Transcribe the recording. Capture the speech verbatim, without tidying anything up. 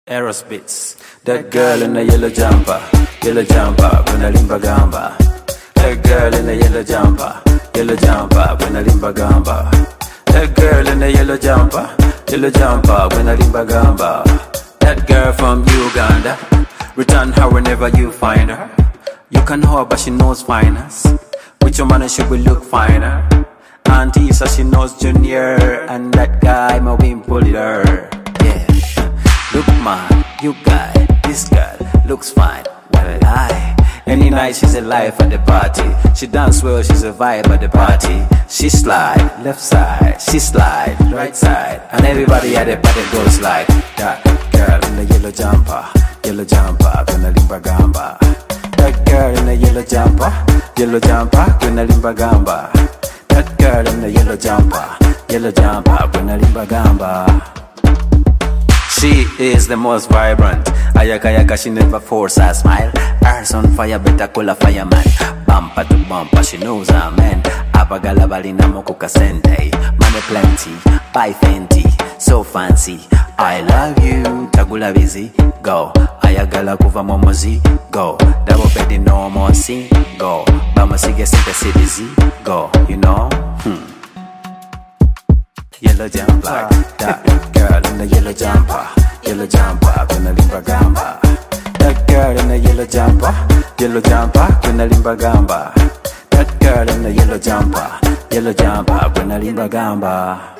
Aerospace. That girl in the yellow jumper, yellow jumper, when I limba gamba. That girl in the yellow jumper, yellow jumper, when I limba gamba. That girl in the yellow jumper, yellow jumper, when I limba gamba. That girl from Uganda, return her whenever you find her. You can hold but she knows finest. With your money she will look finer. Auntie says she knows Junior, and that guy my win pulled her. Yeah. Look man, you guy, this girl looks fine. Well I, any night she's alive at the party. She dance well, she's a vibe at the party. She slide, left side, she slide, right side. And everybody at the party goes like that girl in the yellow jumper, yellow jumper, gonna limba gamba. That girl in the yellow jumper, yellow jumper, gonna limba gamba. That girl in the yellow jumper, yellow jumper, gonna limba gamba. She is the most vibrant. Ayaka yaka, she never force a smile. Earth on fire, better call a fireman. Bumper to bumper, she knows a man. Apagala balina mokuka sente. Money plenty, buy Fenty, so fancy. I love you, tagula busy, go. Ayagala kuva momozi, go. Double bedi no more see, go. Bama sige sente citizi, go. You know, hmm. Yellow jumper, that girl in the yellow jumper, yellow jumper, gonna limba gamba. That girl in the yellow jumper, yellow jumper, gonna limba gamba. That girl in the yellow jumper, yellow jumper, gonna limba gamba.